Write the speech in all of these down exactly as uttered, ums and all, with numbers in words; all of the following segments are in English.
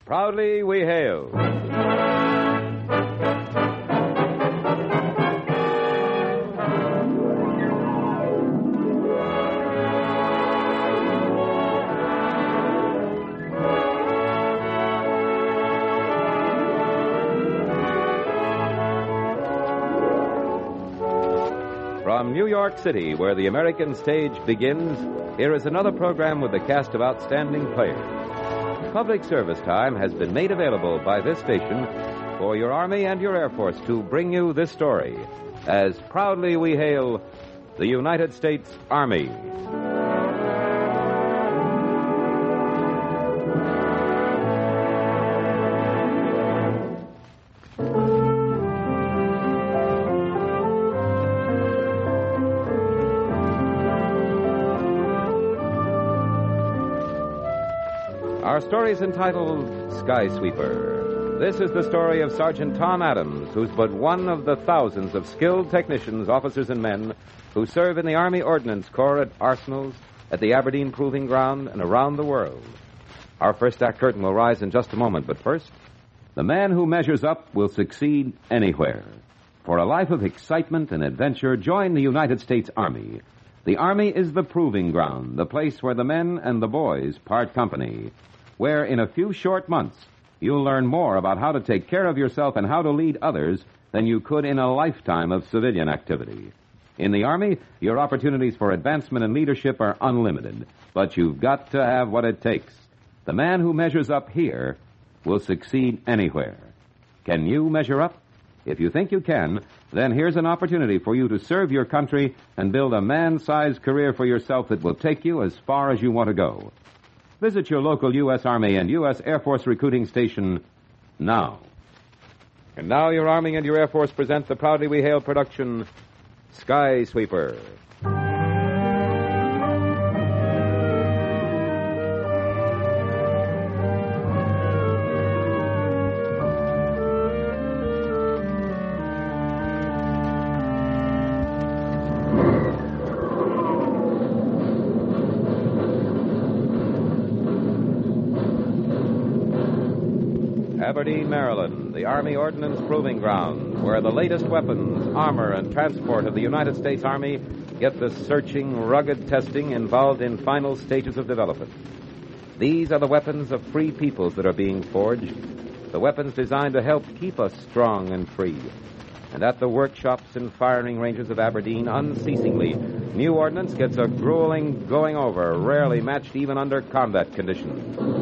Proudly we hail. From New York City, where the American stage begins, here is another program with a cast of outstanding players. Public service time has been made available by this station for your Army and your Air Force to bring you this story, as proudly we hail the United States Army. Our story is entitled Skysweeper. This is the story of Sergeant Tom Adams, who's but one of the thousands of skilled technicians, officers, and men who serve in the Army Ordnance Corps at arsenals, at the Aberdeen Proving Ground, and around the world. Our first act curtain will rise in just a moment, but first, the man who measures up will succeed anywhere. For a life of excitement and adventure, join the United States Army. The Army is the proving ground, the place where the men and the boys part company, where in a few short months you'll learn more about how to take care of yourself and how to lead others than you could in a lifetime of civilian activity. In the Army, your opportunities for advancement and leadership are unlimited, but you've got to have what it takes. The man who measures up here will succeed anywhere. Can you measure up? If you think you can, then here's an opportunity for you to serve your country and build a man-sized career for yourself that will take you as far as you want to go. Visit your local U S. Army and U S. Air Force recruiting station now. And now your Army and your Air Force present the proudly we hail production, Skysweeper. Aberdeen, Maryland, the Army Ordnance Proving Ground, where the latest weapons, armor, and transport of the United States Army get the searching, rugged testing involved in final stages of development. These are the weapons of free peoples that are being forged, the weapons designed to help keep us strong and free. And at the workshops and firing ranges of Aberdeen, unceasingly, new ordnance gets a grueling going over, rarely matched even under combat conditions.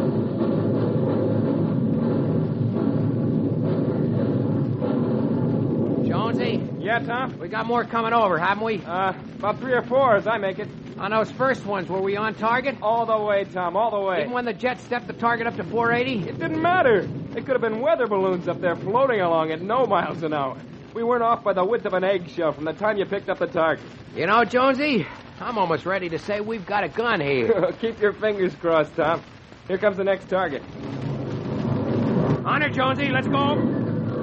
Yeah, Tom? We got more coming over, haven't we? Uh, about three or four as I make it. On those first ones, were we on target? All the way, Tom, all the way. Even when the jet stepped the target up to four eighty? It didn't matter. It could have been weather balloons up there floating along at no miles an hour. We weren't off by the width of an eggshell from the time you picked up the target. You know, Jonesy, I'm almost ready to say we've got a gun here. Keep your fingers crossed, Tom. Here comes the next target. On it, Jonesy, let's go.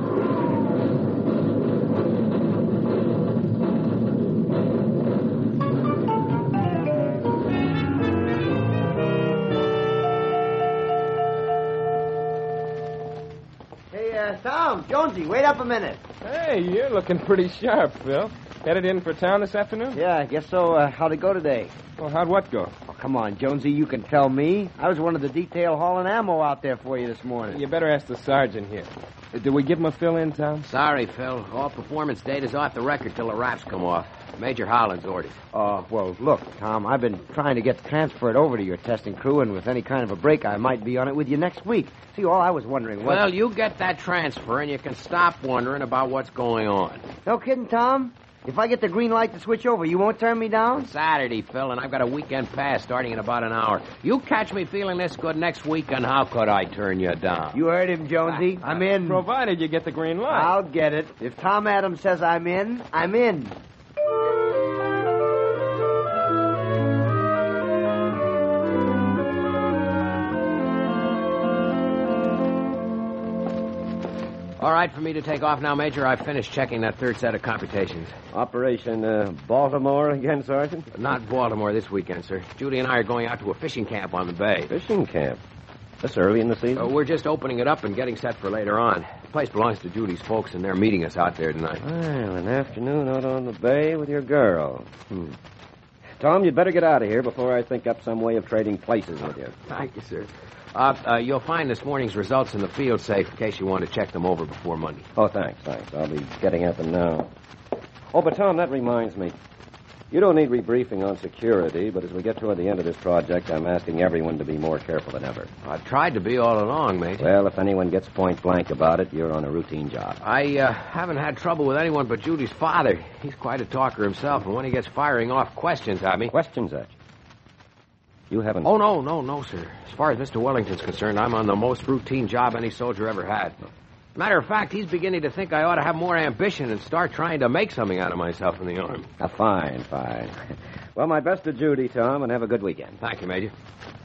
Tom, Jonesy, wait up a minute. Hey, you're looking pretty sharp, Phil. Headed in for town this afternoon? Yeah, I guess so. Uh, how'd it go today? Well, how'd what go? Oh, come on, Jonesy, you can tell me. I was one of the detail hauling ammo out there for you this morning. You better ask the sergeant here. Uh, did we give him a fill-in, Tom? Sorry, Phil. All performance data's off the record till the wraps come off. Major Holland's orders. Oh, uh, well, look, Tom, I've been trying to get transferred over to your testing crew, and with any kind of a break, I might be on it with you next week. See, all I was wondering was... Well, you get that transfer, and you can stop wondering about what's going on. No kidding, Tom? If I get the green light to switch over, you won't turn me down? Saturday, Phil, and I've got a weekend pass starting in about an hour. You catch me feeling this good next week, and how could I turn you down? You heard him, Jonesy. I'm in. Provided you get the green light. I'll get it. If Tom Adams says I'm in, I'm in. All right for me to take off now, Major. I've finished checking that third set of computations. Operation uh, Baltimore again, Sergeant? Not Baltimore this weekend, sir. Judy and I are going out to a fishing camp on the bay. Fishing camp? This early in the season? Uh, we're just opening it up and getting set for later on. The place belongs to Judy's folks, and they're meeting us out there tonight. Well, an afternoon out on the bay with your girl. Hmm. Tom, you'd better get out of here before I think up some way of trading places with you. Thank you, sir. Uh, uh, you'll find this morning's results in the field safe in case you want to check them over before Monday. Oh, thanks, thanks. I'll be getting at them now. Oh, but Tom, that reminds me. You don't need rebriefing on security, but as we get toward the end of this project, I'm asking everyone to be more careful than ever. I've tried to be all along, Major. Well, if anyone gets point blank about it, you're on a routine job. I uh, haven't had trouble with anyone but Judy's father. He's quite a talker himself, and when he gets firing off questions at me... Questions at you? You haven't... Oh, no, no, no, sir. As far as Mister Wellington's concerned, I'm on the most routine job any soldier ever had. Matter of fact, he's beginning to think I ought to have more ambition and start trying to make something out of myself in the Army. Ah, fine, fine. Well, my best to Judy, Tom, and have a good weekend. Thank you, Major.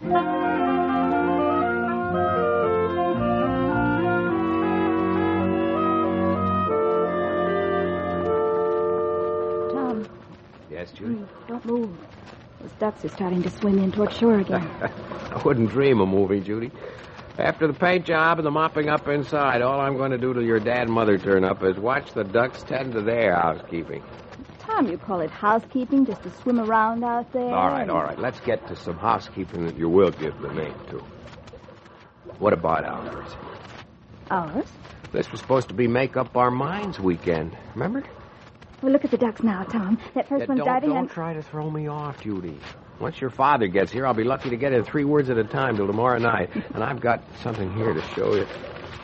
Tom. Yes, Judy? Mm, don't move. Those ducks are starting to swim in toward shore again. I wouldn't dream of moving, Judy. After the paint job and the mopping up inside, all I'm going to do till your dad and mother turn up is watch the ducks tend to their housekeeping. Tom, you call it housekeeping just to swim around out there? All right, all right. Let's get to some housekeeping that you will give the name to. What about ours? Ours? This was supposed to be Make Up Our Minds weekend. Remember? Well, look at the ducks now, Tom. That first Yeah, one's don't, diving don't and... try to throw me off, Judy. Once your father gets here, I'll be lucky to get in three words at a time till tomorrow night. And I've got something here to show you.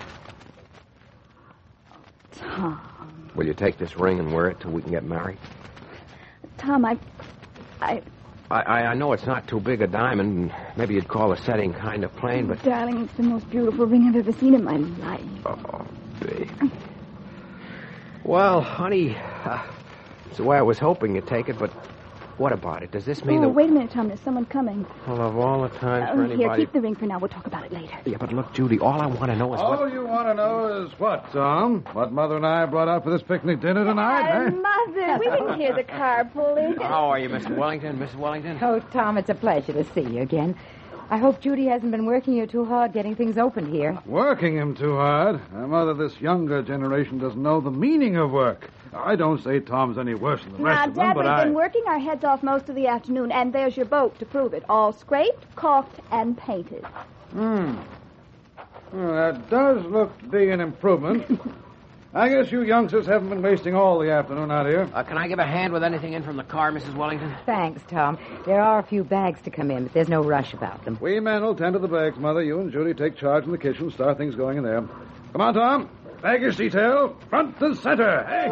Tom. Will you take this ring and wear it till we can get married? Tom, I... I... I, I, I know it's not too big a diamond, and maybe you'd call the setting kind of plain, but... Darling, it's the most beautiful ring I've ever seen in my life. Oh, baby. Well, honey, uh, it's the way I was hoping you'd take it, but what about it? Does this mean Oh, that... wait a minute, Tom. There's someone coming. Well, of all the times Uh, for here, anybody... keep the ring for now. We'll talk about it later. Yeah, but look, Judy, all I want to know is All what... you want to know is what, Tom? What Mother and I brought out for this picnic dinner tonight, Uh, eh? Mother, we didn't hear the car pulling. How are you, Mister Wellington? Missus Wellington? Oh, Tom, it's a pleasure to see you again. I hope Judy hasn't been working you too hard getting things opened here. Working him too hard. Uh, Mother, this younger generation doesn't know the meaning of work. I don't say Tom's any worse than the rest Now, of them, Dad, but we've I... been working our heads off most of the afternoon, and there's your boat to prove it. All scraped, caulked, and painted. Hmm. Well, that does look to be an improvement. I guess you youngsters haven't been wasting all the afternoon out here. Uh, can I give a hand with anything in from the car, Missus Wellington? Thanks, Tom. There are a few bags to come in, but there's no rush about them. We men will tend to the bags, Mother. You and Judy take charge in the kitchen, start things going in there. Come on, Tom. Baggage detail, front and center. Hey!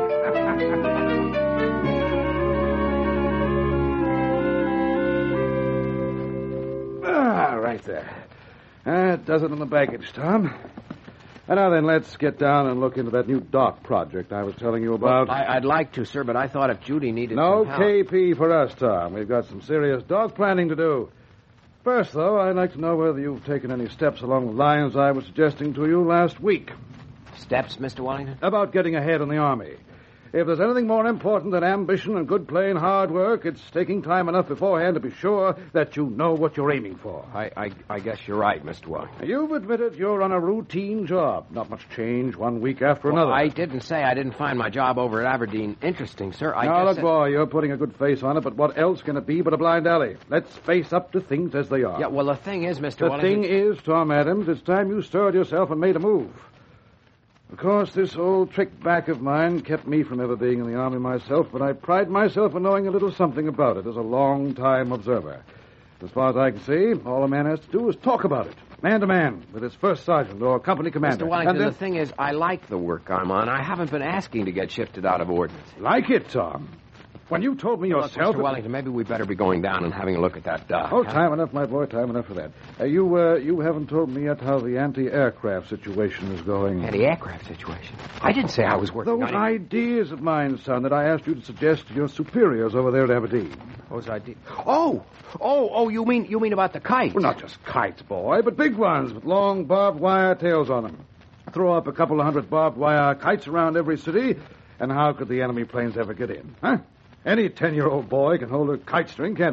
ah, right there. That does it in the baggage, Tom. And now then, let's get down and look into that new dock project I was telling you about. Well, I, I'd like to, sir, but I thought if Judy needed No some help... K P for us, Tom. We've got some serious dock planning to do. First, though, I'd like to know whether you've taken any steps along the lines I was suggesting to you last week. Steps, Mister Wellington? About getting ahead in the Army. If there's anything more important than ambition and good plain hard work, it's taking time enough beforehand to be sure that you know what you're aiming for. I, I, I guess you're right, Mister Wellington. You've admitted you're on a routine job. Not much change one week after Well, another. I didn't say I didn't find my job over at Aberdeen interesting, sir. I now, just look, said... boy, you're putting a good face on it, but what else can it be but a blind alley? Let's face up to things as they are. Yeah, well, the thing is, Mister The Wellington... thing is, Tom Adams, it's time you stirred yourself and made a move. Of course, this old trick back of mine kept me from ever being in the Army myself, but I pride myself in knowing a little something about it as a long-time observer. As far as I can see, all a man has to do is talk about it, man to man, with his first sergeant or company commander. Mister Wellington, And then- the thing is, I like the work I'm on. I haven't been asking to get shifted out of ordnance. Like it, Tom. When you told me Look, yourself... Mister Wellington, maybe we better be going down and having a look at that dock. Oh, huh? time enough, my boy, time enough for that. Uh, you uh, you haven't told me yet how the anti-aircraft situation is going. Anti-aircraft situation? I didn't say I was working Those on it. ideas of mine, son, that I asked you to suggest to your superiors over there at Aberdeen. Those ideas... Oh! Oh, oh, you mean you mean about the kites? Well, not just kites, boy, but big ones with long barbed wire tails on them. Throw up a couple of hundred barbed wire kites around every city, and how could the enemy planes ever get in, huh? Any ten-year-old boy can hold a kite string, can't he?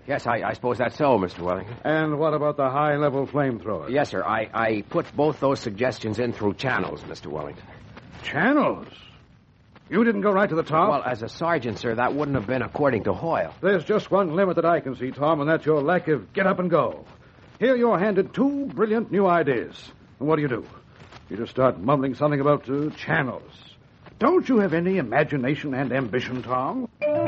Yes, I, I suppose that's so, Mister Wellington. And what about the high-level flamethrower? Yes, sir. I, I put both those suggestions in through channels, Mister Wellington. Channels? You didn't go right to the top? Well, as a sergeant, sir, that wouldn't have been according to Hoyle. There's just one limit that I can see, Tom, and that's your lack of get up and go. Here you're handed two brilliant new ideas. And what do you do? You just start mumbling something about uh, channels. Don't you have any imagination and ambition, Tom?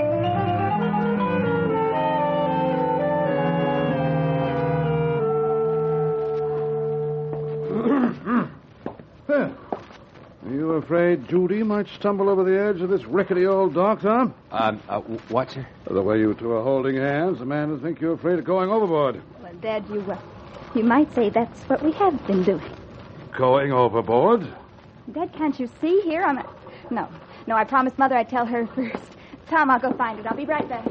Are you afraid Judy might stumble over the edge of this rickety old dock, Tom? Um, uh, what, sir? The way you two are holding hands, the man would think you're afraid of going overboard. Well, Dad, you, uh, you might say that's what we have been doing. Going overboard? Dad, can't you see here? I'm a... No, no, I promised Mother I'd tell her first. Tom, I'll go find it. I'll be right back.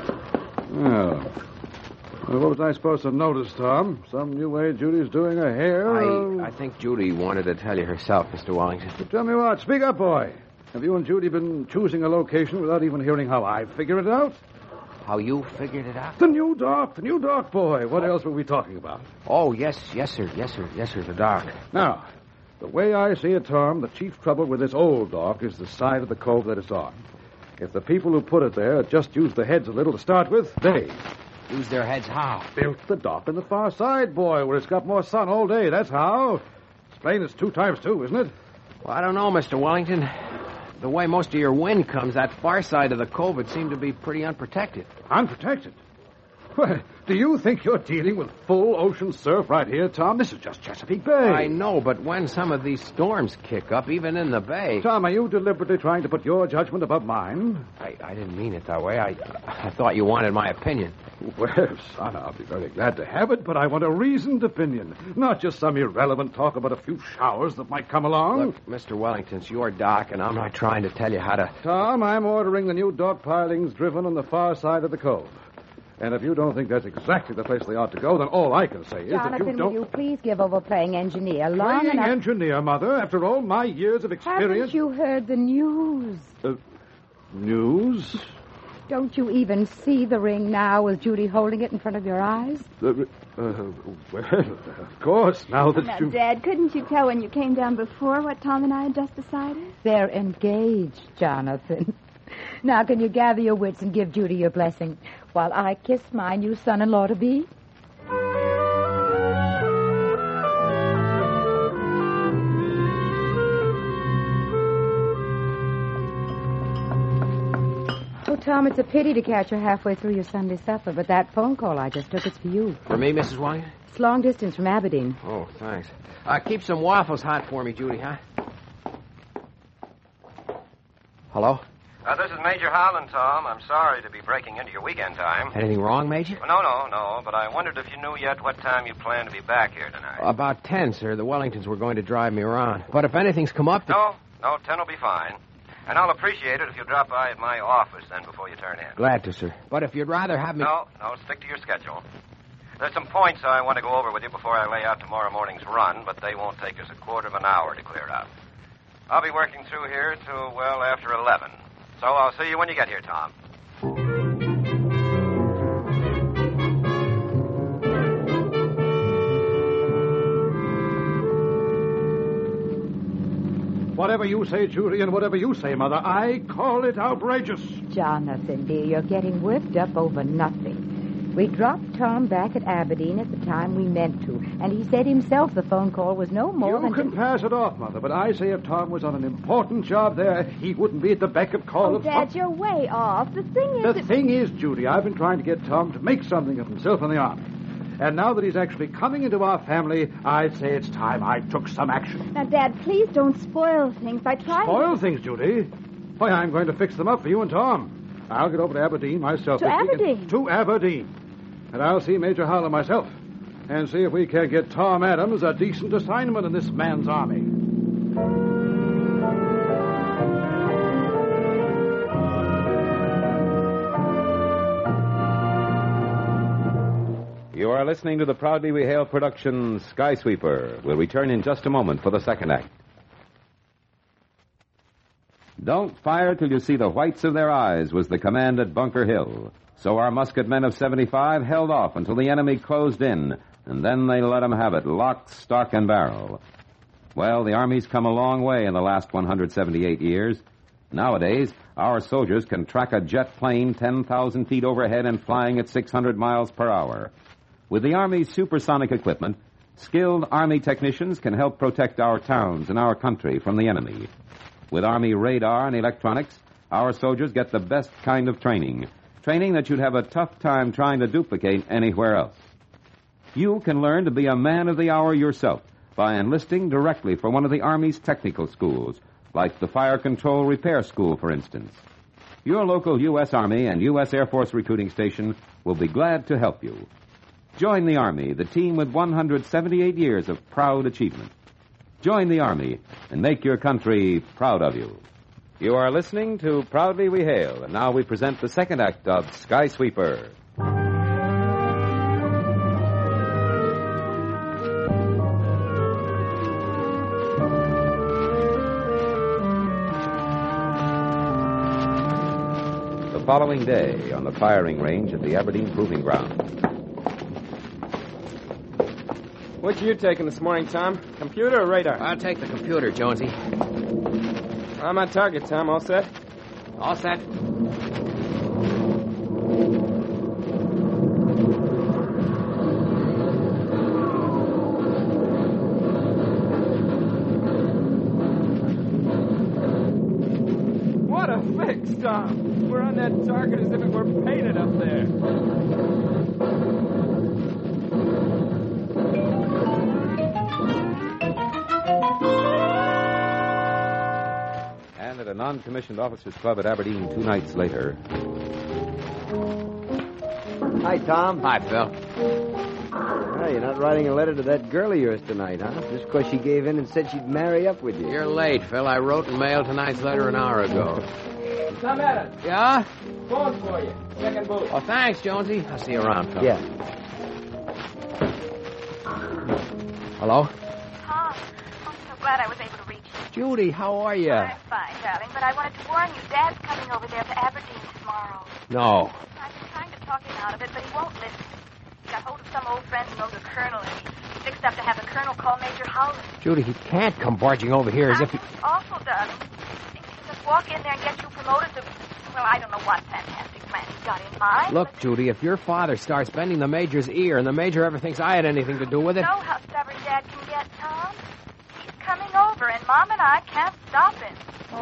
Oh. Well, what was I supposed to notice, Tom? Some new way Judy's doing her hair? I, I think Judy wanted to tell you herself, Mister Wellington. Well, tell me what. Speak up, boy. Have you and Judy been choosing a location without even hearing how I figure it out? How you figured it out? The new dock. The new dock, boy. What else were we talking about? Oh, yes, yes, sir. Yes, sir. Yes, sir, the dock. Now, the way I see it, Tom, the chief trouble with this old dock is the side of the cove that it's on. If the people who put it there just used the heads a little to start with, they... Use their heads how? Built the dock on the far side, boy, where it's got more sun all day. That's how. It's plain it's two times two, isn't it? Well, I don't know, Mister Wellington. The way most of your wind comes, that far side of the cove would seem to be pretty unprotected. Unprotected? Well, do you think you're dealing with full ocean surf right here, Tom? This is just Chesapeake Bay. I know, but when some of these storms kick up, even in the bay... Tom, are you deliberately trying to put your judgment above mine? I, I didn't mean it that way. I, I thought you wanted my opinion. Well, son, I'll be very glad to have it, but I want a reasoned opinion. Not just some irrelevant talk about a few showers that might come along. Look, Mister Wellington, it's your dock, and I'm not trying to tell you how to... Tom, I'm ordering the new dock pilings driven on the far side of the cove. And if you don't think that's exactly the place they ought to go, then all I can say is Jonathan, that you don't... will you please give over playing engineer long Playing enough... engineer, Mother, after all my years of experience... Haven't you heard the news? Uh, news? Don't you even see the ring now with Judy holding it in front of your eyes? Uh, uh, well, of course, now that Now, you... Dad, couldn't you tell when you came down before what Tom and I had just decided? They're engaged, Jonathan. Now, can you gather your wits and give Judy your blessing while I kiss my new son-in-law to be? Oh, Tom, it's a pity to catch you halfway through your Sunday supper, but that phone call I just took is for you. For me, Missus Wellington? It's long distance from Aberdeen. Oh, thanks. Uh, keep some waffles hot for me, Judy, huh? Hello? Uh, this is Major Howland, Tom. I'm sorry to be breaking into your weekend time. Anything wrong, Major? Well, no, no, no, but I wondered if you knew yet what time you plan to be back here tonight. About ten, sir. The Wellingtons were going to drive me around. But if anything's come up... No, no, ten will be fine. And I'll appreciate it if you drop by at my office then before you turn in. Glad to, sir. But if you'd rather have me... No, no, stick to your schedule. There's some points I want to go over with you before I lay out tomorrow morning's run, but they won't take us a quarter of an hour to clear up. I'll be working through here till, well, after eleven. So I'll see you when you get here, Tom. Whatever you say, Judy, and whatever you say, Mother, I call it outrageous. Jonathan, dear, you're getting worked up over nothing. We dropped Tom back at Aberdeen at the time we meant to, and he said himself the phone call was no more you than... You can to... pass it off, Mother, but I say if Tom was on an important job there, he wouldn't be at the beck of call Oh, of... Dad, you're way off. The thing is... The that... thing is, Judy, I've been trying to get Tom to make something of himself in the Army. And now that he's actually coming into our family, I'd say it's time I took some action. Now, Dad, please don't spoil things by trying Spoil things, Judy? Why, I'm going to fix them up for you and Tom. I'll get over to Aberdeen myself. To this week Aberdeen? and- To Aberdeen. And I'll see Major Howland myself and see if we can get Tom Adams a decent assignment in this man's army. You are listening to the Proudly We Hail production Skysweeper. We'll return in just a moment for the second act. Don't fire till you see the whites of their eyes was the command at Bunker Hill. So our musket men of seventy-five held off until the enemy closed in, and then they let 'em have it, lock, stock, and barrel. Well, the Army's come a long way in the last one hundred seventy-eight years. Nowadays, our soldiers can track a jet plane ten thousand feet overhead and flying at six hundred miles per hour. With the Army's supersonic equipment, skilled Army technicians can help protect our towns and our country from the enemy. With Army radar and electronics, our soldiers get the best kind of training, training that you'd have a tough time trying to duplicate anywhere else. You can learn to be a man of the hour yourself by enlisting directly for one of the Army's technical schools, like the Fire Control Repair School, for instance. Your local U S. Army and U S. Air Force recruiting station will be glad to help you. Join the Army, the team with one hundred seventy-eight years of proud achievement. Join the Army and make your country proud of you. You are listening to Proudly We Hail, and now we present the second act of Sky Sweeper. The following day, on the firing range at the Aberdeen Proving Ground. What you taking this morning, Tom? Computer or radar? I'll take the computer, Jonesy. I'm on target, Tom. All set? All set. What a fix, Tom. We're on that target as if it were painted up there. And at a non-commissioned officers' club at Aberdeen two nights later. Hi, Tom. Hi, Phil. Hey, you're not writing a letter to that girl of yours tonight, huh? Just because she gave in and said she'd marry up with you. You're late, Phil. I wrote and mailed tonight's letter an hour ago. Tom Adams. Yeah? Phone for you. Second booth. Oh, thanks, Jonesy. I'll see you around, Phil. Yeah. Hello? Tom, I'm so glad I was able to reach you. Judy, how are you? I'm fine, darling, but I wanted to warn you. Dad's coming over there to Aberdeen tomorrow. No. I've been trying to talk him out of it, but he won't listen. He got hold of some old friend who knows a colonel, and he's fixed up to have the colonel call Major Howland. Judy, he can't come barging over here as I if he... It's awful, darling. He can just walk in there and get you promoted to... Well, I don't know what fantastic plan he's got in mind. Look, Judy, if your father starts bending the Major's ear and the Major ever thinks I had anything to do with it... You know how stubborn Dad can get, Tom? He's coming over, and Mom and I can't stop him.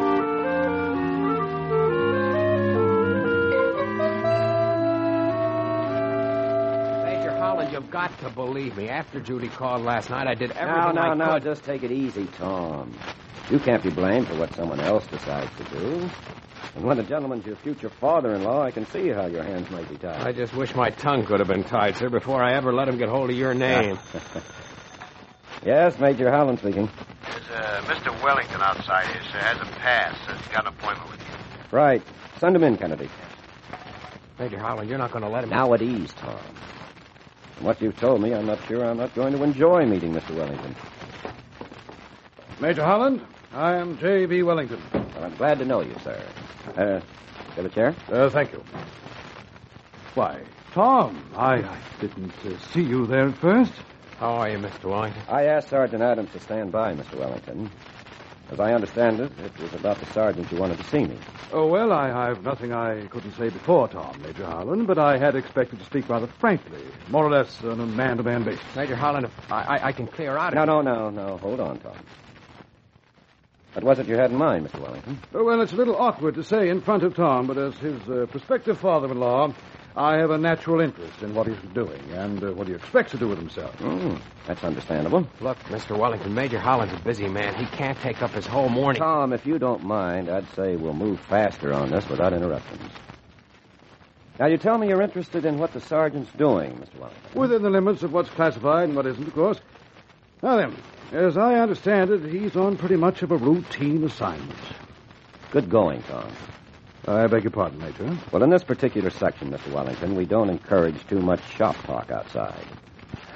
Major Holland, you've got to believe me. After Judy called last night, I did Now, everything now, I now, could. just take it easy, Tom. You can't be blamed for what someone else decides to do. And when the gentleman's your future father-in-law, I can see how your hands might be tied. I just wish my tongue could have been tied, sir, before I ever let him get hold of your name. Yes, Major Howland speaking. There's uh, Mister Wellington outside here, sir. Has a pass. Has got an appointment with you. Right. Send him in, Kennedy. Major Holland, you're not going to let him... Now at ease, Tom. From what you've told me, I'm not sure I'm not going to enjoy meeting Mister Wellington. Major Holland, I am J B. Wellington. Well, I'm glad to know you, sir. Uh, get a chair? Uh, thank you. Why, Tom, I, I didn't uh, see you there at first. How are you, Mister Wellington? I asked Sergeant Adams to stand by, Mister Wellington. As I understand it, it was about the sergeant you wanted to see me. Oh, well, I, I've nothing I couldn't say before, Tom, Major Holland, but I had expected to speak rather frankly, more or less on a man-to-man basis. Major Holland, if I, I, I can clear out... No, no, no, no. Hold on, Tom. What was it you had in mind, Mister Wellington? Oh, well, it's a little awkward to say in front of Tom, but as his uh, prospective father-in-law, I have a natural interest in what he's doing and uh, what he expects to do with himself. Mm, that's understandable. Look, Mister Wellington, Major Holland's a busy man. He can't take up his whole morning. Tom, if you don't mind, I'd say we'll move faster on this without interruptions. Now, you tell me you're interested in what the sergeant's doing, Mister Wellington. Within the limits of what's classified and what isn't, of course. Now then, as I understand it, he's on pretty much of a routine assignment. Good going, Tom. I beg your pardon, Major. Well, in this particular section, Mister Wellington, we don't encourage too much shop talk outside.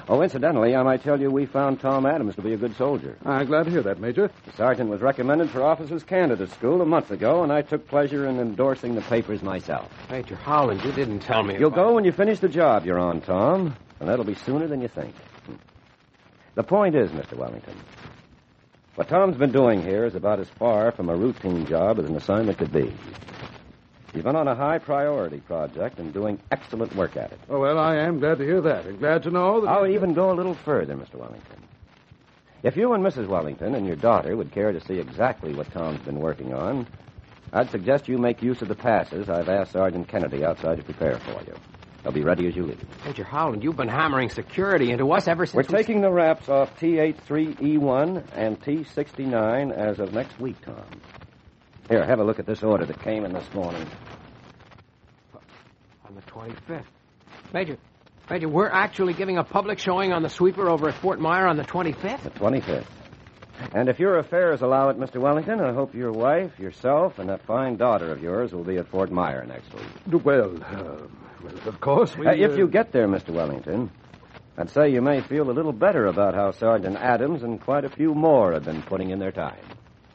Oh, incidentally, I might tell you we found Tom Adams to be a good soldier. I'm glad to hear that, Major. The sergeant was recommended for officers' candidate school a month ago, and I took pleasure in endorsing the papers myself. Major Howland, you didn't tell me. You'll about... go when you finish the job you're on, Tom, and that'll be sooner than you think. The point is, Mister Wellington, what Tom's been doing here is about as far from a routine job as an assignment could be. He's been on a high-priority project and doing excellent work at it. Oh, well, I am glad to hear that, and glad to know that... I'll even go a little further, Mister Wellington. If you and Missus Wellington and your daughter would care to see exactly what Tom's been working on, I'd suggest you make use of the passes I've asked Sergeant Kennedy outside to prepare for you. They'll be ready as you leave. Major Howland, you've been hammering security into us ever since... We're we... taking the wraps off T eighty-three E one and T sixty-nine as of next week, Tom. Here, have a look at this order that came in this morning. On the twenty-fifth. Major, Major, we're actually giving a public showing on the sweeper over at Fort Myer on the twenty-fifth? The twenty-fifth. And if your affairs allow it, Mister Wellington, I hope your wife, yourself, and that fine daughter of yours will be at Fort Myer next week. Well, uh, well of course we... Uh, if uh... you get there, Mister Wellington, I'd say you may feel a little better about how Sergeant Adams and quite a few more have been putting in their time.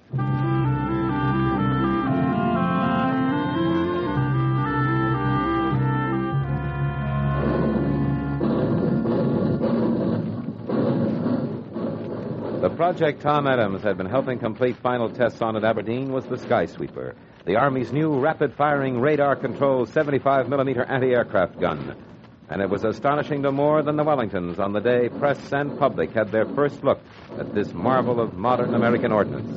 The project Tom Adams had been helping complete final tests on at Aberdeen was the Sky Sweeper, the Army's new rapid-firing, radar-controlled seventy-five millimeter anti-aircraft gun. And it was astonishing to more than the Wellingtons on the day press and public had their first look at this marvel of modern American ordnance.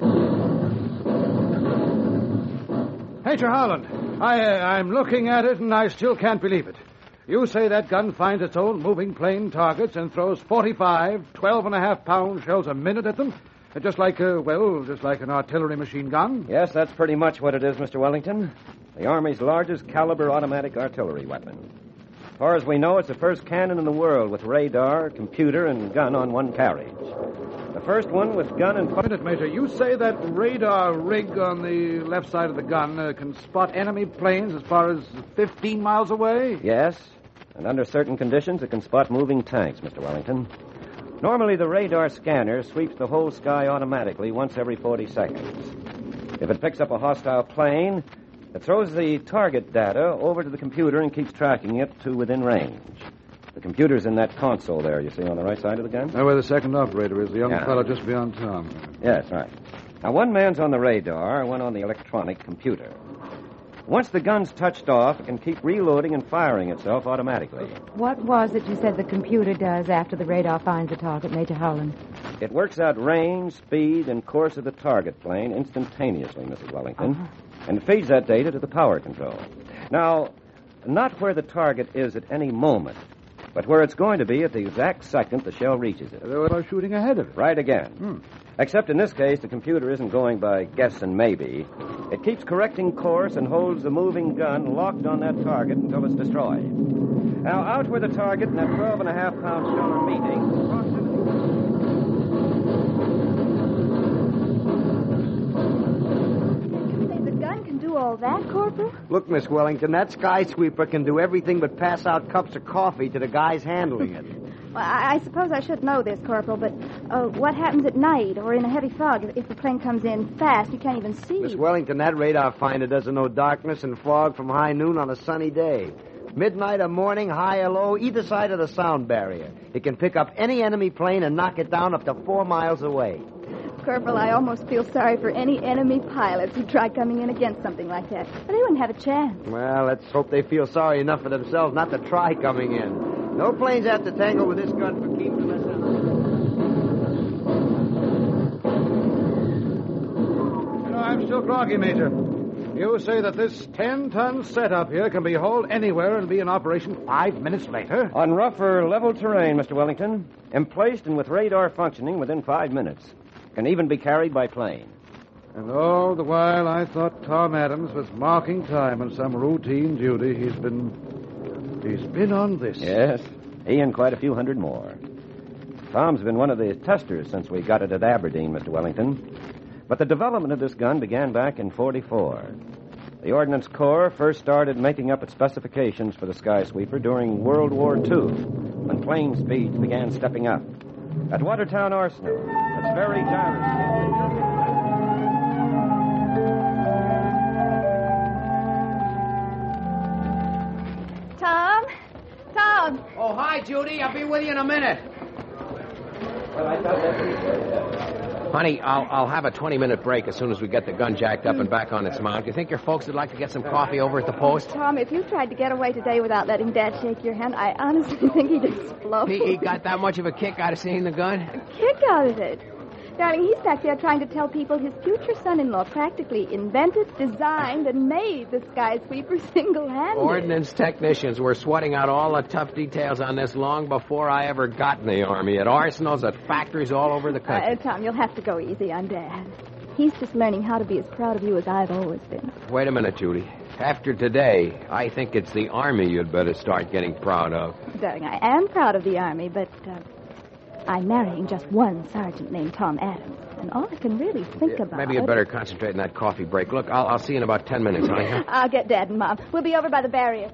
Major Howland, I, uh, I'm looking at it, and I still can't believe it. You say that gun finds its own moving plane targets and throws forty-five, twelve and a half pound shells a minute at them? Just like, uh, well, just like an artillery machine gun? Yes, that's pretty much what it is, Mister Wellington. The Army's largest caliber automatic artillery weapon. As far as we know, it's the first cannon in the world with radar, computer, and gun on one carriage. The first one with gun and... Wait a minute, Major. You say that radar rig on the left side of the gun uh, can spot enemy planes as far as fifteen miles away? Yes, and under certain conditions, it can spot moving tanks, Mister Wellington. Normally, the radar scanner sweeps the whole sky automatically once every forty seconds. If it picks up a hostile plane, it throws the target data over to the computer and keeps tracking it to within range. The computer's in that console there, you see, on the right side of the gun? Now, where the second operator is, the young yeah. fellow just beyond Tom. Yes, right. Now, one man's on the radar, one on the electronic computer. Once the gun's touched off, it can keep reloading and firing itself automatically. What was it you said the computer does after the radar finds the target, Major Howland? It works out range, speed, and course of the target plane instantaneously, Missus Wellington, uh-huh. and feeds that data to the power control. Now, not where the target is at any moment, but where it's going to be at the exact second the shell reaches it. They were shooting ahead of it. Right again. Hmm. Except in this case, the computer isn't going by guess and maybe. It keeps correcting course and holds the moving gun locked on that target until it's destroyed. Now, out where the target and that twelve and a half pound shell are meeting... All that, Corporal? Look, Miss Wellington, that Sky Sweeper can do everything but pass out cups of coffee to the guys handling it. Well, I, I suppose I should know this, Corporal, but uh, what happens at night or in a heavy fog? If, if the plane comes in fast, you can't even see. Miss Wellington, that radar finder doesn't know darkness and fog from high noon on a sunny day. Midnight or morning, high or low, either side of the sound barrier. It can pick up any enemy plane and knock it down up to four miles away. Corporal, I almost feel sorry for any enemy pilots who try coming in against something like that. But they wouldn't have a chance. Well, let's hope they feel sorry enough for themselves not to try coming in. No planes have to tangle with this gun for keeping them as You know, I'm still groggy, Major. You say that this ten-ton setup here can be hauled anywhere and be in operation five minutes later? On rough or level terrain, Mister Wellington. Emplaced and with radar functioning within five minutes. Can even be carried by plane. And all the while, I thought Tom Adams was marking time on some routine duty. He's been... He's been on this. Yes, he and quite a few hundred more. Tom's been one of the testers since we got it at Aberdeen, Mister Wellington. But the development of this gun began back in forty-four. The Ordnance Corps first started making up its specifications for the Sky Sweeper during World War Two, and plane speeds began stepping up. At Watertown Arsenal, its very direst. Tom? Tom! Oh, hi, Judy. I'll be with you in a minute. Honey, I'll, I'll have a twenty-minute break as soon as we get the gun jacked up and back on its mount. Do you think your folks would like to get some coffee over at the post? Tom, if you tried to get away today without letting Dad shake your hand, I honestly think he'd explode. He, he got that much of a kick out of seeing the gun? A kick out of it? Darling, he's back there trying to tell people his future son-in-law practically invented, designed, and made the Sky Sweeper single-handed. Ordnance technicians were sweating out all the tough details on this long before I ever got in the Army, at arsenals, at factories all over the country. Uh, Tom, you'll have to go easy on Dad. He's just learning how to be as proud of you as I've always been. Wait a minute, Judy. After today, I think it's the Army you'd better start getting proud of. Darling, I am proud of the Army, but... Uh... I'm marrying just one sergeant named Tom Adams, and all I can really think yeah, about... Maybe you'd better concentrate on that coffee break. Look, I'll, I'll see you in about ten minutes, honey. I'll get Dad and Mom. We'll be over by the barrier.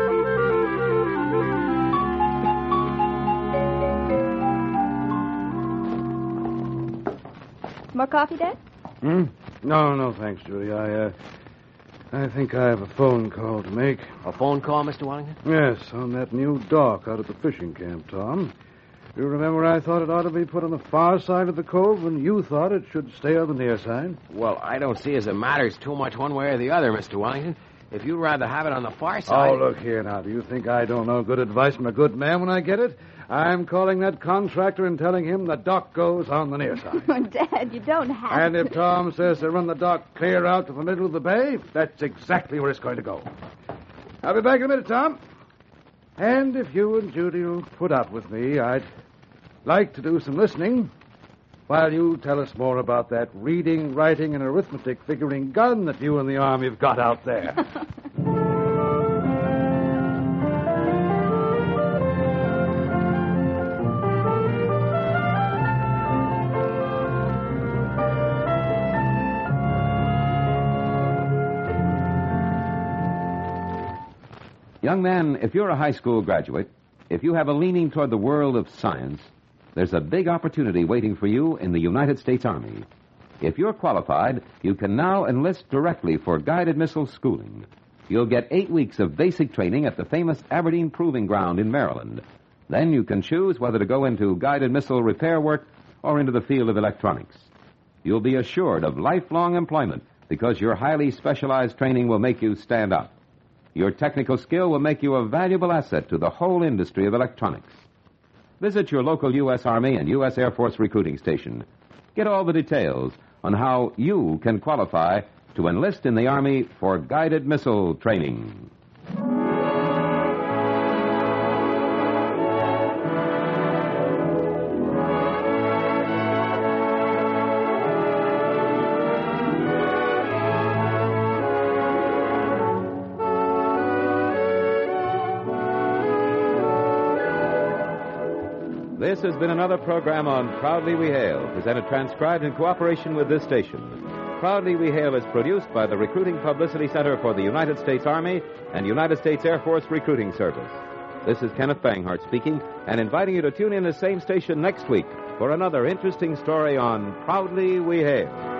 More coffee, Dad? Hmm? No, no, thanks, Judy. I, uh... I think I have a phone call to make. A phone call, Mister Wellington? Yes, on that new dock out at the fishing camp, Tom. You remember I thought it ought to be put on the far side of the cove, and you thought it should stay on the near side? Well, I don't see as it matters too much one way or the other, Mister Wellington. If you'd rather have it on the far side... Oh, look here now. Do you think I don't know good advice from a good man when I get it? I'm calling that contractor and telling him the dock goes on the near side. Oh, Dad, you don't have And to... if Tom says to run the dock clear out to the middle of the bay, that's exactly where it's going to go. I'll be back in a minute, Tom. And if you and Judy will put up with me, I'd... like to do some listening while you tell us more about that reading, writing, and arithmetic figuring gun that you and the Army have got out there. Young man, if you're a high school graduate, if you have a leaning toward the world of science, there's a big opportunity waiting for you in the United States Army. If you're qualified, you can now enlist directly for guided missile schooling. You'll get eight weeks of basic training at the famous Aberdeen Proving Ground in Maryland. Then you can choose whether to go into guided missile repair work or into the field of electronics. You'll be assured of lifelong employment because your highly specialized training will make you stand out. Your technical skill will make you a valuable asset to the whole industry of electronics. Visit your local U S. Army and U S. Air Force recruiting station. Get all the details on how you can qualify to enlist in the Army for guided missile training. This has been another program on Proudly We Hail, presented transcribed in cooperation with this station. Proudly We Hail is produced by the Recruiting Publicity Center for the United States Army and United States Air Force Recruiting Service. This is Kenneth Banghart speaking and inviting you to tune in the same station next week for another interesting story on Proudly We Hail.